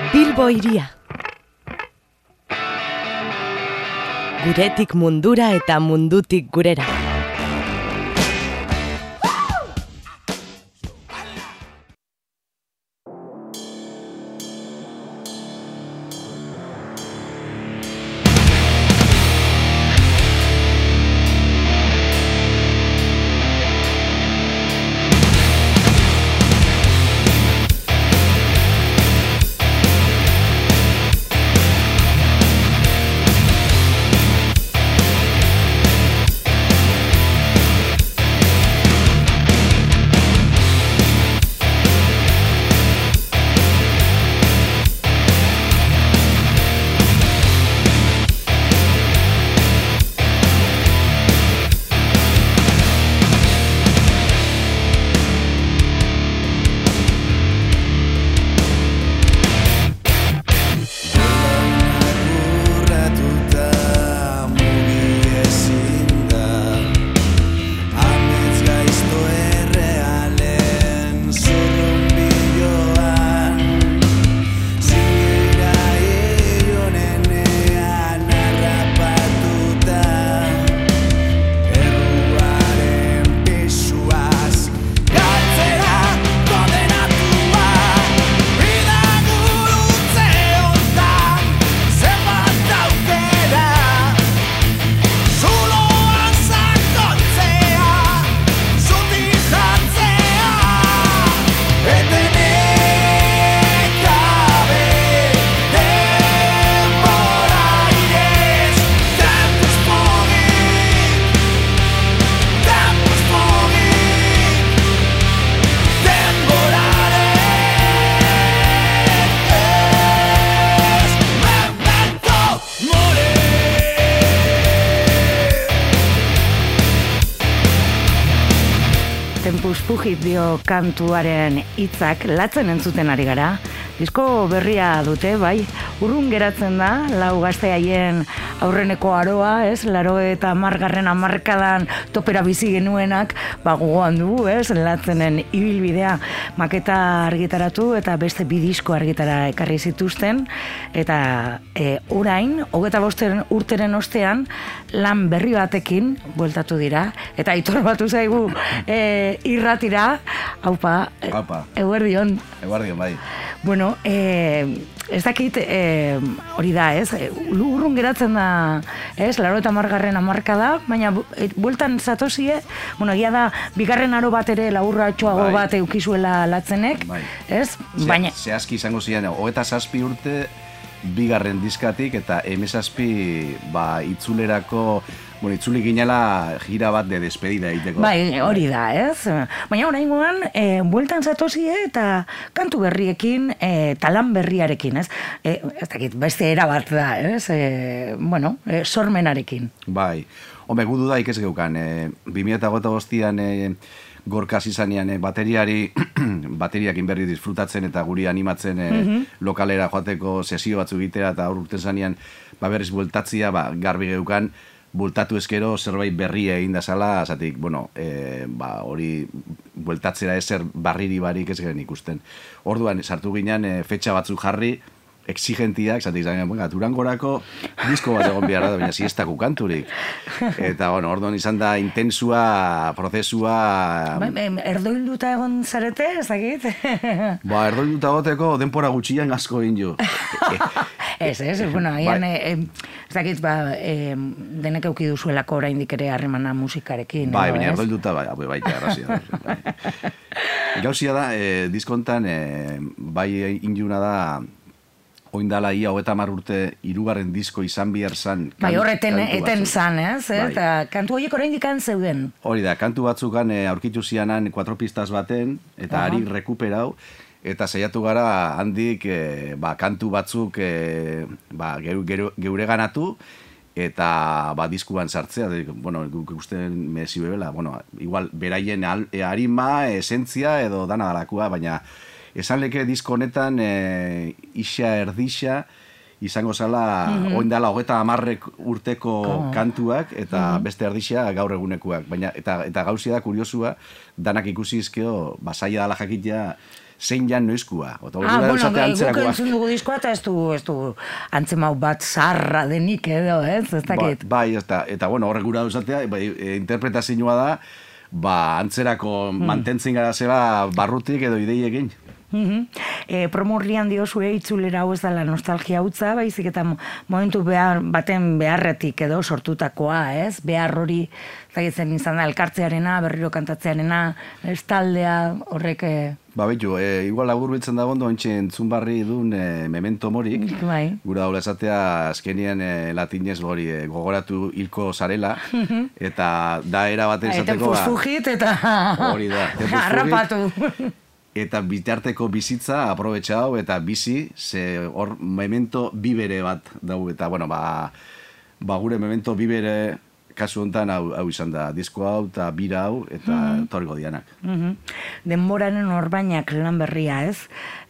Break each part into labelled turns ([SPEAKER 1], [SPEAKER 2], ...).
[SPEAKER 1] Bilbo hiria. Guretik mundura eta mundutik gurera.
[SPEAKER 2] Tempus Fugit dio kantuaren hitzak latzen entzuten ari gara. Disko berria dute, bai, urrun geratzen da, lau gazte haien aurreneko aroa, ez, 80. hamarkadan topera bizi genuenak, gogoan dugu, ez, latzenen ibilbidea maketa argitaratu eta beste bi disko argitara ekarri zituzten, eta orain, 25 urteren ostean, lan berri batekin bueltatu dira, eta Aitor batu zaigu irratira, haupa, eguerdion.
[SPEAKER 3] Eguerdion, bai.
[SPEAKER 2] Bueno, ez dakit, hori da, ez, urrun geratzen da, ez, 80. hamarkada, baina bueltan zatozie, bueno, egia da, bigarren aro bat ere laburratxoago bat eukizuela latzenek, ez? Baina...
[SPEAKER 3] Zehazki izango ziren, 27 urte, bigarren diskatik, eta 17 itzulerako, bueno, itzuli ginela gira bat de despedida egiteko.
[SPEAKER 2] Bai, hori da, ez? Baina oraingoan, bueltan zatozie eta kantu berriekin, talan berriarekin, ez? Ez dakit, beste era bat da, ez? Bueno, sormenarekin.
[SPEAKER 3] Bai, home, gudu da ikez geukan, 2008an gorkaz izanean bateriakin berri disfrutatzen eta guri animatzen lokalera joateko sesio batzu egitea eta urten zanean berriz bueltatzia, garbi geukan, bultatu ezkero zerbait berria egin da zala, zatik, bueno, hori bueltatzera ezer barriri barik ez garen ikusten. Orduan, sartu ginen, fetxa batzuk jarri, exigentiak, zatik, Durangorako disko bat egon behar da, baina siestaku kanturik. Eta, bueno, orduan izan da intensua, prozesua...
[SPEAKER 2] Erdoilduta egon zarete, ez dakit?
[SPEAKER 3] Erdoilduta goteko denpora gutxian asko egin jo.
[SPEAKER 2] Ez, bueno, aian, ez dakit, denek euki duzuelako oraindik ere harremana musikarekin.
[SPEAKER 3] Baina erdoilduta, baita, errazia. Gauzia da, diskontan, bai injuna da, oindala ia 30 urte hirugarren disko izan bihar zan.
[SPEAKER 2] Bai, horreten eten zan, ez? Eta kantu horiek oraindik zeuden.
[SPEAKER 3] Hori da, kantu batzukan aurkitu zianan 4 pistas baten, eta harik rekuperau, eta saiatu gara handik kantu batzuk geure ganatu, eta diskuan sartzea, bueno, ikusten mezi bebela, bueno, igual, beraien harima, esentzia, edo dana dalakua, baina esan leke disko honetan isa erdixa izango zala oindala 30 urteko kantuak eta beste erdixa gaur egunekuak. Baina, eta gauzia da kuriosua, danak ikusi izkeo, zaila dala jakitea zein jan noizkua.
[SPEAKER 2] Guk entzun dugu diskoa eta ez du antzemau bat zarra denik edo, ez dakit.
[SPEAKER 3] Bai, eta bueno, horrek gura duzatea, interpretazioa da, antzerako mantentzen gara zela barrutik edo ideiekin.
[SPEAKER 2] Promorrian diozue itzulera hau ez dela nostalgia hutza, baizik eta momentu baten beharretik edo sortutakoa, ez? Behar hori, zagitzen izan da, elkartzearena, berriro kantatzearena, ez taldea, horrek...
[SPEAKER 3] Betu, igual labur biltzen da gondo, entxe entzun barri duen memento morik, gura daula esatea azkenien latinez hori gogoratu hilko zarela, eta da era baten esateko...
[SPEAKER 2] Tempus fugit eta...
[SPEAKER 3] Hori da,
[SPEAKER 2] harrapatu.
[SPEAKER 3] Eta bitarteko bizitza aprobetxau eta bizi, ze hor memento bibere bat dau, eta bueno, gure memento bibere kasu honetan hau izan da, disko hau eta bira hau eta torgo dianak.
[SPEAKER 2] Denboraren Orbainak lan berria, ez?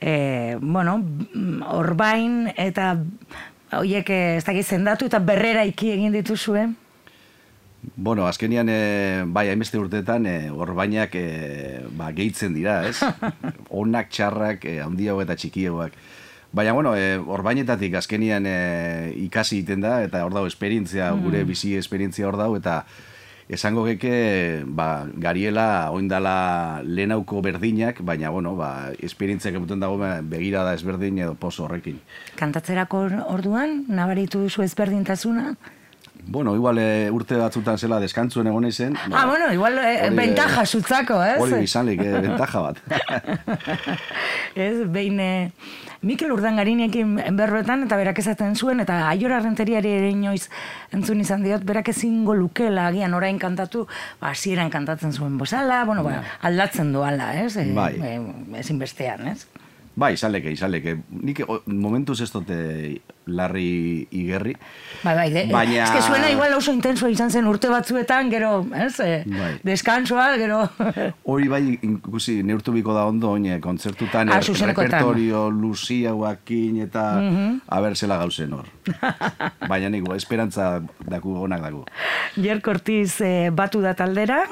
[SPEAKER 2] Orbain eta horiek ez dakit zendatu eta berrera iki egin dituzuen?
[SPEAKER 3] Bueno, azkenian, hainbeste urteetan, Orbainak gehitzen dira, ez? Onak, txarrak, handiago eta txikiagoak. Baina, bueno, Orbainetatik azkenian ikasi egiten da, eta hor dago esperientzia, gure bizi esperientzia hor dago, eta esango geke, gariela, oindala lehenauko berdinak, baina, bueno, esperientziak emuten dago begirada ezberdin edo pozo horrekin.
[SPEAKER 2] Kantatzerako orduan, nabaritu duzu ezberdintasuna?
[SPEAKER 3] Bueno, igual urte batzutan zela deskantzuen egon izen.
[SPEAKER 2] Igual bentaja zutzako, ez?
[SPEAKER 3] Hori izanlik, bentaja bat.
[SPEAKER 2] Ez, behin Mikel Urdangarinekin berroetan, eta berak esaten zuen, eta Aiora Renteriari ere inoiz entzun izan diot, berak ezingo lukela agian orain kantatu, hasieran kantatzen zuen bozala, aldatzen doala, ez? Ezin bestean, ez?
[SPEAKER 3] Bai, izaleke. Nik momentuz ez dute larri igerri.
[SPEAKER 2] Baina... Ez que suena igual oso intensoa izan zen urte batzuetan, gero, ez? Deskansoa, gero...
[SPEAKER 3] Hori bai, ikusi, neurtu biko da ondo, kontzertutan, repertorio, Lucia, Joaquin, eta aber zela gauzen hor. Baina nik, esperantza daku, onak daku.
[SPEAKER 2] Jerk Ortiz batu da taldera,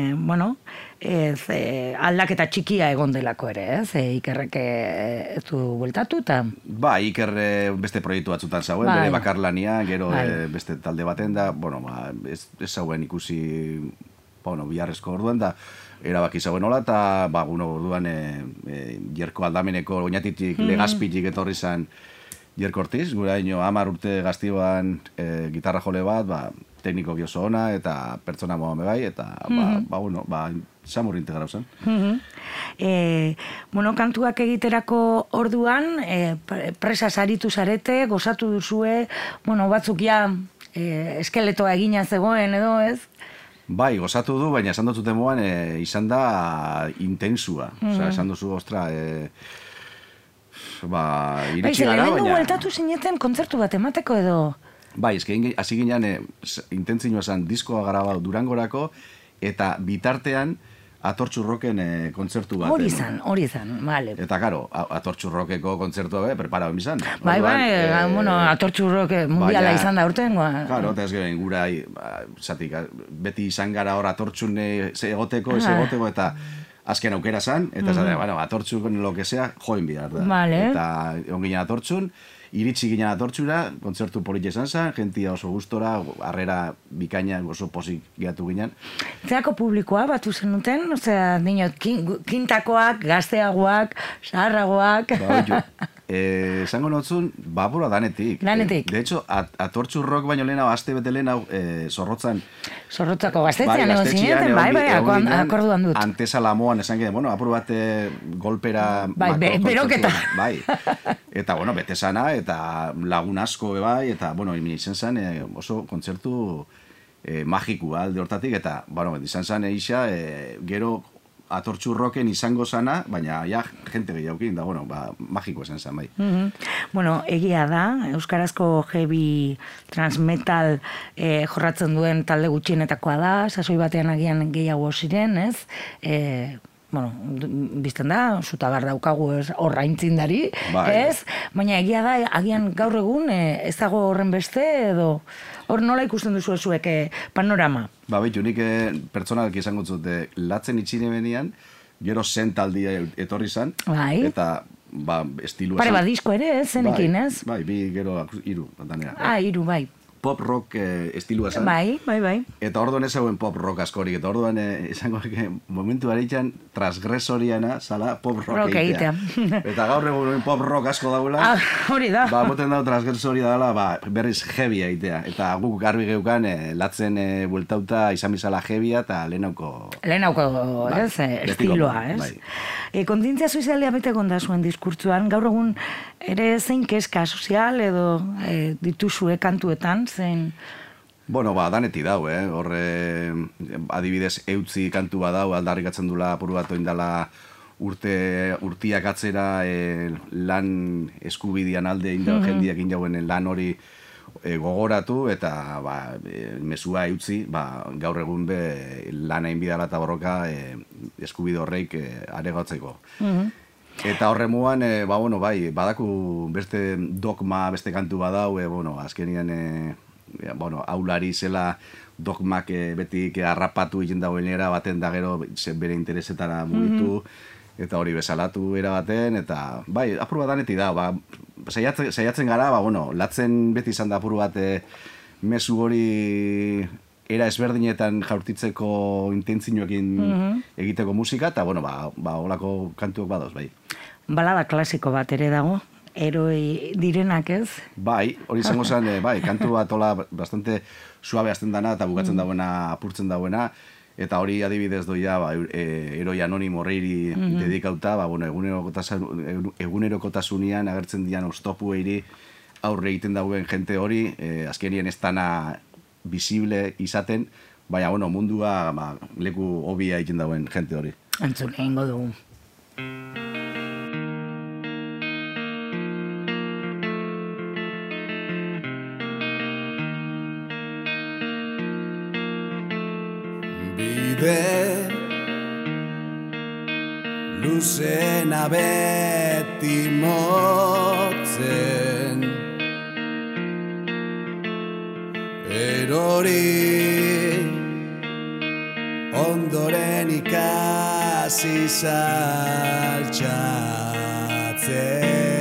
[SPEAKER 2] aldaketa txikia egon delako ere, ez? Ikerrek ez du bueltatu, eta...
[SPEAKER 3] Iker beste proiektu batzutan zauen, bere bakarlania, gero beste talde baten da, ez zauen ikusi, biharrezko orduan da, erabaki zauen hola, eta, orduan, Jerko aldameneko oinatitik, legazpitik etorri zan Jerk Ortiz, gura ino 10 urte gaztioan gitarra jole bat, tekniko oso ona, eta pertsona moa bai, eta, samur integrau zen.
[SPEAKER 2] Kantuak egiterako orduan, presa saritu zarete, gozatu duzue, batzuk ja eskeletoa egina zegoen edo, ez?
[SPEAKER 3] Bai, gozatu du, baina esan dut zuten moan, izan da intensua. Esan duzu, ostra, iritsi gara, baina...
[SPEAKER 2] Lehenengo bueltatu zineten kontzertu bat emateko edo?
[SPEAKER 3] Bai, hasi ginen intentzioa zen diskoa grabatu Durangorako, eta bitartean Atortxurroken kontzertu bat.
[SPEAKER 2] Hori izan, bale.
[SPEAKER 3] Eta, karo, Atortxurrokeko kontzertua preparau emizan.
[SPEAKER 2] Bai, Atortxurroke mundiala izan da urtengoa.
[SPEAKER 3] Karo, eta ez gero, gura, beti izan gara hor Atortxun egoteko, eta azken aukera zan, eta Atortxun lo que sea, join bidar da. Eta onginen Atortxun, iritsi ginen Atortxura, kontzertu polit esan zen, jentia oso gustora, harrera bikaina oso posik gehatu ginen.
[SPEAKER 2] Zeako publikoa batu zenuten? Osea, kintakoak, gazteagoak, zaharragoak...
[SPEAKER 3] Esango notzun, bapura danetik.
[SPEAKER 2] Danetik.
[SPEAKER 3] De hecho, Atortxurrok baino lehen hau, aste bete lehen hau, zorrotzan...
[SPEAKER 2] Zorrotzako gaztetzean egon zineten, akorduan dut.
[SPEAKER 3] Antesala moan esan gede, apur bat golpera...
[SPEAKER 2] Beroketa.
[SPEAKER 3] Bai, eta, bete sana, eta lagun asko bai, eta, izan zen oso kontzertu magikua alde hortatik, eta, izan zen eixa, gero... Atortxurroken izango zana, baina jente gehiagokin, da, magiko esan zen, bai.
[SPEAKER 2] Egia da, euskarazko heavy transmetal jorratzen duen talde gutxienetakoa da, sasoi batean agian gehiago ziren, ez? Bizten da, zutagar daukagu horra intzindari, ez? Baina egia da, agian gaur egun ez dago horren beste, edo hor nola ikusten duzu zuek panorama?
[SPEAKER 3] Nik pertsonalki izango zute, latzen itxine benian, gero zen taldia etorri zan,
[SPEAKER 2] Bai.
[SPEAKER 3] eta estilua
[SPEAKER 2] Pare bat disko ere, zenekin, ez?
[SPEAKER 3] Bai, bi gero hiru danera.
[SPEAKER 2] Hiru, bai.
[SPEAKER 3] Pop rock estilua zen.
[SPEAKER 2] Bai.
[SPEAKER 3] Eta orduan ez zegoen pop rock askorik, eta orduan esango momentu baritxan transgresoriana zala pop rock egitea. Eta gaur egun pop rock asko dagoela.
[SPEAKER 2] Hori da.
[SPEAKER 3] Moten dago transgresoria dela, berriz heavy egitea. Eta guk garbi geukan latzen bueltauta izan bizala heavya eta lehenauko,
[SPEAKER 2] ez, estiloa, ez?
[SPEAKER 3] Bai.
[SPEAKER 2] Kontzientzia sozialia bete gonda zuen diskurtzuan, gaur egun ere zein keska sozial edo dituzue kantuetan, zein...
[SPEAKER 3] Bueno, daneti dau, horre adibidez eutzi kantu badau, aldarrikatzen dula apur bat oindala urtiak atzera lan eskubidian alde jendiak indauen lan hori gogoratu eta mesua eutzi, gaur egun be lan hain bidala eta borroka eskubide horreik aregotzeko. Eta horre muan, badaku beste dogma, beste kantu badau, azkenian aulari zela dogmak betik harrapatu egin dagoenera baten da gero bere interesetara mugitu, eta hori bezalatu erabaten, eta apur bat daneti da, saiatzen gara, latzen beti izan da apur bat mezu hori era ezberdinetan jaurtitzeko intentzinoekin egiteko musika, eta holako kantuak badoz, bai.
[SPEAKER 2] Balada klasiko bat ere dago, heroi direnak, ez?
[SPEAKER 3] Bai, hori izango zen, kantu bat hola bastante suabe azten dana eta bukatzen dauena, apurtzen dauena, eta hori adibidez doia heroi anonimo horreiri dedikauta, egunerokotasunean agertzen dian oztopu eiri aurre egiten dauen jente hori, azkenien ez dana visible izaten, baina mundua leku hobia egiten dauen jente hori.
[SPEAKER 2] Antzun egingo dugu.
[SPEAKER 4] Bide luzena beti motzen erori ondoren ikasi saltxatzen.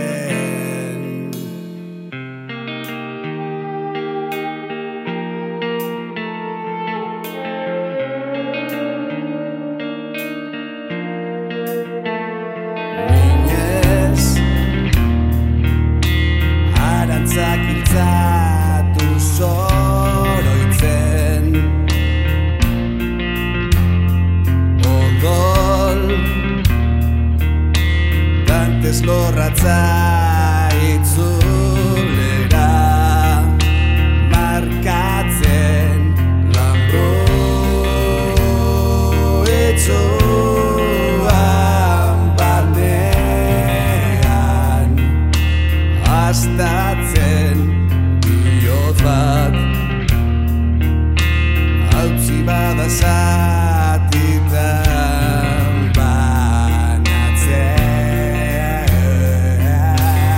[SPEAKER 4] Zakiltzatu zoroitzen odol dantez lorratza itzulera markatzen lambro etxoan barnean astatzen bat hautzi bada zatitan banatzen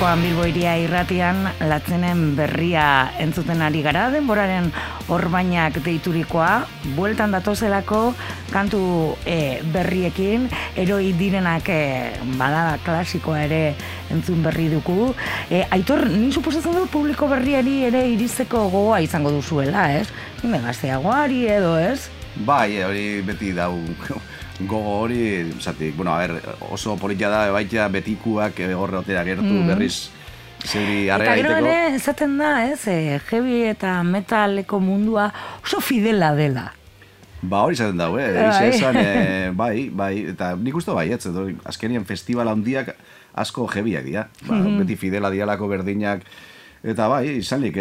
[SPEAKER 2] gaurkoan Bilbo Hiria irratian latzenen berria entzuten ari gara, denboraren orbainak deiturikoa, bueltan datozelako kantu berriekin, eroi direnak balada klasikoa ere entzun berri dugu. Aitor, ni suposatzen dut publiko berriari ere iristeko gogoa izango duzuela, ez? Nime gazteagoari edo, ez?
[SPEAKER 3] Bai, hori beti dau gogo hori, zatik, bueno, oso politia da, baita betikuak gorrotera gertu berriz zeuri arrera egiteko.
[SPEAKER 2] Eta gero ere, esaten da, ez, heavy eta metaleko mundua oso fidela dela.
[SPEAKER 3] Ba, hori zaten dago, esan, bai, eta nik uste bai, edo, azkenien festival handiak asko heavyak dira, beti fidela dialako berdinak, eta bai, izanik,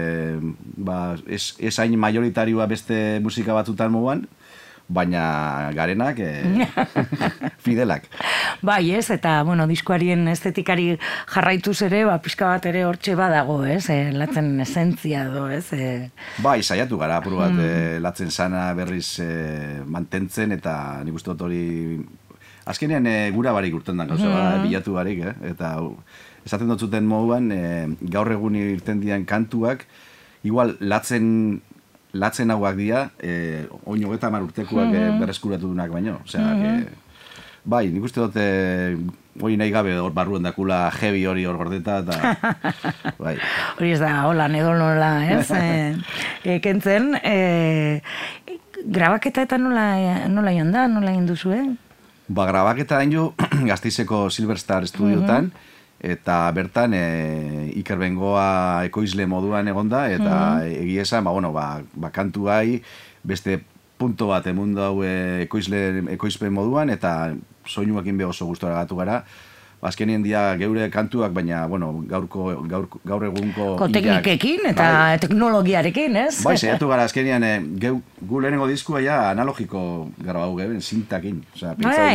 [SPEAKER 3] ez hain majoritarioa beste musika batzutan moguan, baina garenak fidelak.
[SPEAKER 2] Bai, ez, eta, bueno, diskoarien estetikari jarraituz ere, pixka bat ere hortxe badago, ez, latzen esentzia do, ez.
[SPEAKER 3] Bai, saiatu gara, apur bat, latzen sana berriz mantentzen, eta nik uste dut hori, azkenean gura barik urten da, gauza, bilatu barik, eta esaten dut zuten moduan, gaur egun irten dian kantuak, igual latzen hauak dira, oin 30 urtekoak berreskuratu dunak baino. Osea, bai, nik uste dut hori nahi gabe hor barruen dakula heavy hori hor gordeta, eta bai.
[SPEAKER 2] Hori ez da, hola, edo nola, ez? Kentzen, grabaketa eta nola joan da, nola egin duzu,
[SPEAKER 3] Ba, grabaketa hain jo, Gasteizeko Silver Star Studiotan, eta bertan Iker Bengoa ekoizle moduan egonda, eta egia esan, kantu gai, beste punto bat emundu hau ekoizpen moduan, eta soinuakin be oso gustora gatu gara. Azkenien dia geure kantuak, baina, gaur egunko
[SPEAKER 2] teknikekin eta teknologiarekin, ez?
[SPEAKER 3] Bai, saiatu gara, azkenian, gu lehenengo diskua ja analogiko grabau geben, zintakin.
[SPEAKER 2] Bai,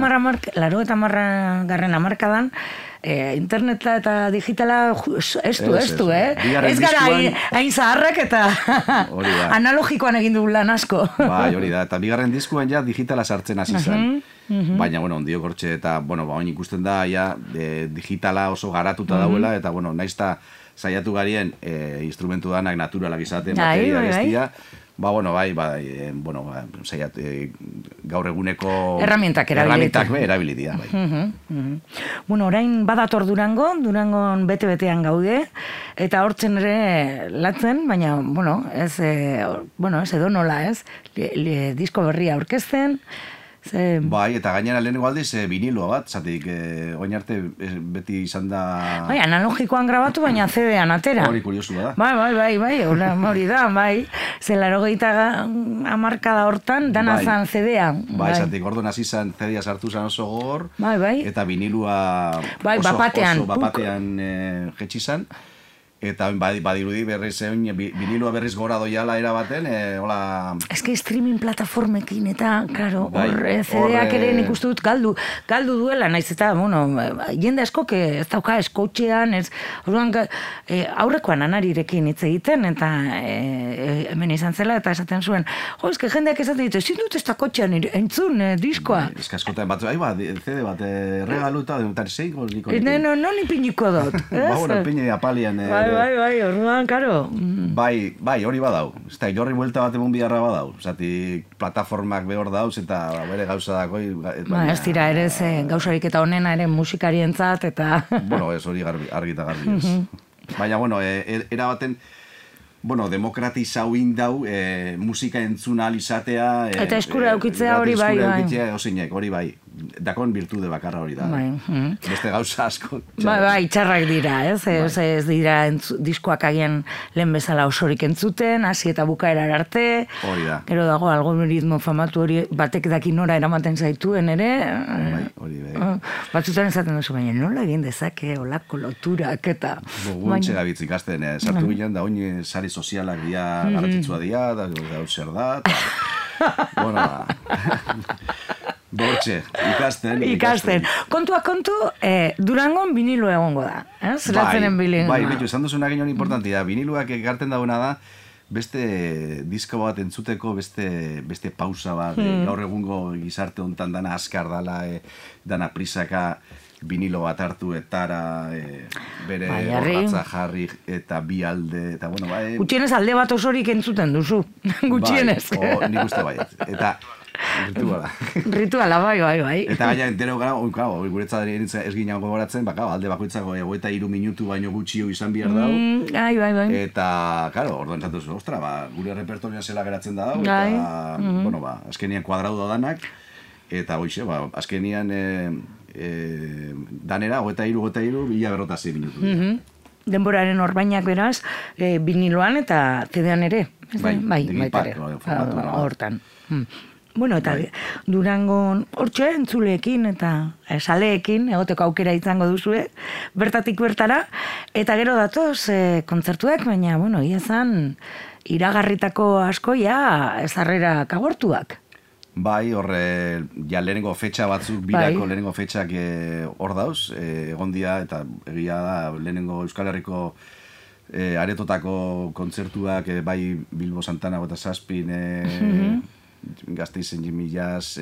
[SPEAKER 2] 80 garren hamarkadan, interneta eta digitala estu, Ez gara hain zaharrak eta analogikoan egin du lan asko.
[SPEAKER 3] Bai, hori da, eta bigarren diskuan ja digitala sartzen hasi zen. Baina, ondiok hortxe, eta, oin ikusten da, digitala oso garatuta dauela, eta, naizta saiatu garien instrumentu danak naturalak izaten, bateria, bestia, gaur eguneko
[SPEAKER 2] erramientak
[SPEAKER 3] erabilitia.
[SPEAKER 2] Bueno, orain badator Durangon bete-betean gaude, eta hortzen ere latzen, baina, ez edo nola, ez, disko berria aurkezten.
[SPEAKER 3] Bai, eta gainera lehenengo aldiz viniloa bat, zatik, oin arte beti izan da...
[SPEAKER 2] Bai, analogikoan grabatu, baina CD-an atera.
[SPEAKER 3] Hori kuriosu da.
[SPEAKER 2] Bai, hori da, bai. Zelaro hamarkada hortan, dana zan CD-a.
[SPEAKER 3] Bai, zatik, orduan hasi zan CD-a sartu zan oso gogor, eta vinilua oso bapatean jetxi zan. Eta badirudi berriz vinilua berriz gora doiala erabaten, hola...
[SPEAKER 2] Ez que streaming plataformekin eta, karo, CD-ak ere nik uste dut galdu duela, naiz eta, jende askok ez dauka eskotxean, aurrekoan anarirekin hitz egiten, eta hemen izan zela, eta esaten zuen, ez que jendeak esaten ditu, ezin dut ez da kotxean entzun diskoa.
[SPEAKER 3] Ez que askotan bat, CD bat regaluta, eta zeiko niko.
[SPEAKER 2] Non ipiniko dut.
[SPEAKER 3] Ipini apalian...
[SPEAKER 2] Bai, orduan, karo.
[SPEAKER 3] Bai, hori badau. Eta jorri buelta bat emun biharra badau. Zati, plataformak behor dauz eta bere gauza dako.
[SPEAKER 2] Ez dira, ere gauzarik eta honena ere musikarientzat eta...
[SPEAKER 3] Ez hori argi eta garbi ez. Baina, erabaten, demokratizau indau, musika entzuna alizatea...
[SPEAKER 2] Eta eskura eukitzea hori bai.
[SPEAKER 3] Eskura eukitzea osinek, hori bai. Dakon virtude bakarra hori da. Beste gauza asko.
[SPEAKER 2] Bai, txarrak dira, ez? Ez dira diskoak agian lehen bezala osorik entzuten, hasi eta bukaera arte.
[SPEAKER 3] Hori da.
[SPEAKER 2] Gero dago algoritmo famatu hori batek daki nora eramaten zaituen ere.
[SPEAKER 3] Hori bai.
[SPEAKER 2] Batzutan esaten duzu, baina nola egin dezake olako loturak eta...
[SPEAKER 3] Guntxe gabitz ikasten, sartu ginen da oin sari sozialak dia garrantzitsua dia, da zer da, Bortxe, ikasten.
[SPEAKER 2] Kontua kontu, Durangon vinilo egongo da. Latzenen bilingoa.
[SPEAKER 3] Bai, esan duzuna ginen importanti da. Viniloak ekarten dauna da, beste disko bat entzuteko, beste pausa bat, gaur egungo gizarte hontan dana askar dala, dana prisaka, vinilo bat hartu etara, bere orratza jarri eta bi alde, eta bueno, bai...
[SPEAKER 2] Gutxienez alde bat osorik entzuten duzu, gutxienez.
[SPEAKER 3] Bai, nik uste baiet, eta rituala.
[SPEAKER 2] Rituala, bai.
[SPEAKER 3] Eta gaina entero gara, guretzat ez ginen gogoratzen, alde bakoitzako 23 minutu baino gutxio izan behar dau.
[SPEAKER 2] Bai.
[SPEAKER 3] Eta, karo, orduan zatuzu, ostra, gure repertorioan zela geratzen da dau, eta, bueno, azkenian kuadrau da danak, eta hoxe, azkenian danera, 23, 1056 minutu.
[SPEAKER 2] Denboraren orbainak beraz, viniloan eta CD-an ere.
[SPEAKER 3] Bai,
[SPEAKER 2] hortan. Bueno, eta Durangon hortxe entzuleekin eta saleekin egoteko aukera izango duzue, bertatik bertara, eta gero datoz kontzertuek, baina, bueno, iazan iragarritako asko ja ezarrerak agortuak.
[SPEAKER 3] Bai, horre, ja lehenengo fetxa batzuk, birako lehenengo fetxak hor dauz, egon dia, eta egia da, lehenengo Euskal Herriko aretotako kontzertuak, bai Bilbo Santana eta Zazpin, Gasteizen Jimmy Jazz,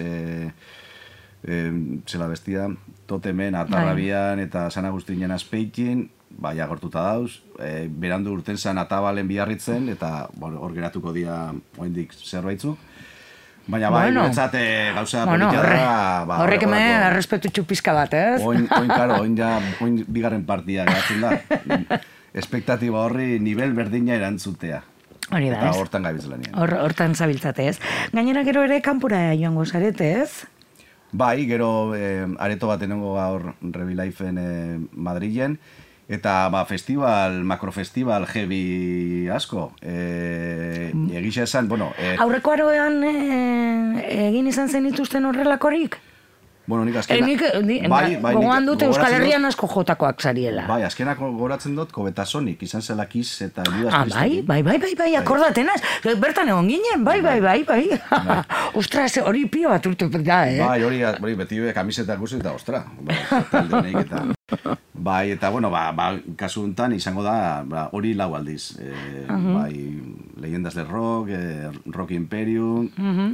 [SPEAKER 3] zela bestia, Totemen, Atarrabian eta San Agustinen Azpeikin, bai agortuta dauz, berandu urten zan Atabalen Biarritzen, eta hor geratuko dira oendik zerbaitzuk. Baina bai, guretzat gauza politia da...
[SPEAKER 2] Horrek hemen errespetutxu pizka bat, ez?
[SPEAKER 3] Oin bigarren partia geratzen da. Espektatiba horri nivel berdina erantzutea.
[SPEAKER 2] Hori da, ez?
[SPEAKER 3] Eta hortan gabitzelanean.
[SPEAKER 2] Hortan zabiltzate, ez? Gainera gero ere kanpora joango zarete, ez?
[SPEAKER 3] Bai, gero areto bat enongo gaur Revilaifen Madrilen, eta makrofestival heavy asko. Egisa esan, bueno...
[SPEAKER 2] Aurreko aroean egin izan zenituzten horrelakorik?
[SPEAKER 3] Bueno, nik azkena...
[SPEAKER 2] Gogoan dute Euskal Herrian asko jotakoak zariela.
[SPEAKER 3] Bai, azkenako goratzen dut, Kobetasonik, izan zela Kiss eta Judas Priestekin.
[SPEAKER 2] Bai, akordatenaz. Bertan egon ginen, bai. Ostras, hori pio bat urte da,
[SPEAKER 3] Bai, hori beti kamisetak guzti eta ostra. Bai, eta, bueno, kasu honetan izango da, hori lau aldiz. Bai, Leyendas del Rock, Rock Imperium,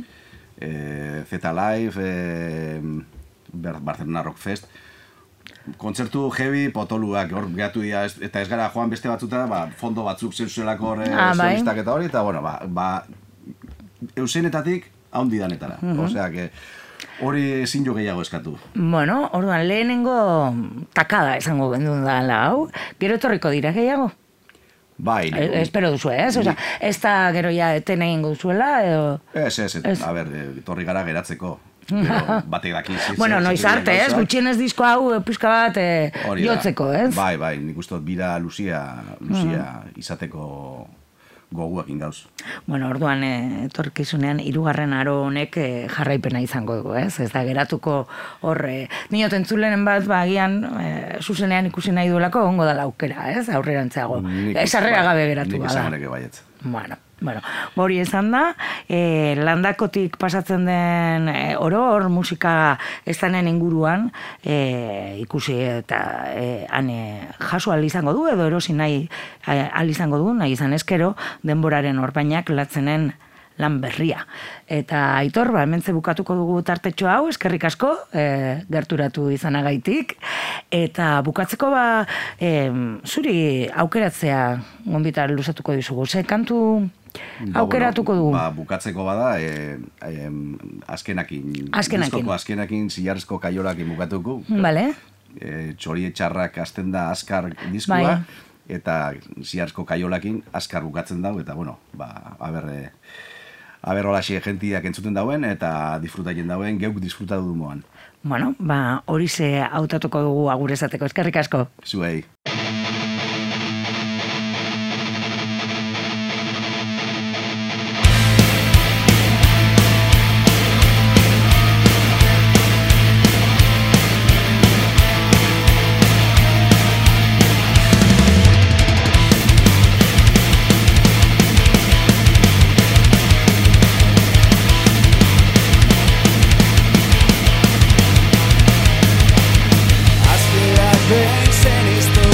[SPEAKER 3] Z-Live, Barcelona Rock Fest. Kontzertu heavy potoluak, hor gehatu dira, eta ez gara joan beste batzuta, fondo batzuk zeuzelako solistak eta hori, eta, bueno, eusenetatik haundi danetara. Osea, hori ezin jo gehiago eskatu.
[SPEAKER 2] Bueno, orduan, lehenengo takada esango bendun da hau, gero etorriko dira gehiago?
[SPEAKER 3] Bai.
[SPEAKER 2] Espero duzu, ez? Osa, ez da gero ja eten egingo duzuela, edo...
[SPEAKER 3] Ez. A ber, torri gara geratzeko. Gero, batek daki.
[SPEAKER 2] Bueno, noiz arte, ez? Gutxienez disko hau pizka bat jotzeko, ez?
[SPEAKER 3] Bai, nik uste dut bira luzia izateko goguak ingauz.
[SPEAKER 2] Bueno, orduan, etorkizunean, 3. aro honek jarraipena izango dugu, ez? Ez da geratuko horre... Niot entzulenen bat, agian, zuzenean ikusi nahi duelako, ongo dala aukera, ez? Aurrerantzeago. Esarrera gabe geratu bada.
[SPEAKER 3] Nik esan gareke baiet.
[SPEAKER 2] Bueno, hori esan da, landakotik pasatzen den hor musika estanen inguruan ikusi eta han jaso ahal izango du, edo erosi nahi ahal izango du, nahi izan eskero, denboraren orbainak latzenen lan berria. Eta Aitor, hementze bukatuko dugu tartetxo hau, eskerrik asko, gerturatu izanagaitik, eta bukatzeko zuri aukeratzea gonbitar luzatuko dizugu. Ze kantu aukeratuko dugu?
[SPEAKER 3] Bukatzeko bada, azkenakin. Diskoko azkenakin, zilarrezko kaiolakin bukatuko.
[SPEAKER 2] Bale.
[SPEAKER 3] Txori etxarrak azten da azkar diskoa, eta zilarrezko kaiolakin azkar bukatzen dau, eta bueno, aber holaxe jentiak entzuten dauen, eta disfrutatzen dauen, geuk disfrutatu du moan.
[SPEAKER 2] Bueno, hori ze hautatuko dugu agur esateko, eskerrik asko.
[SPEAKER 3] Zuei.
[SPEAKER 4] Zen historia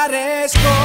[SPEAKER 4] beharrezko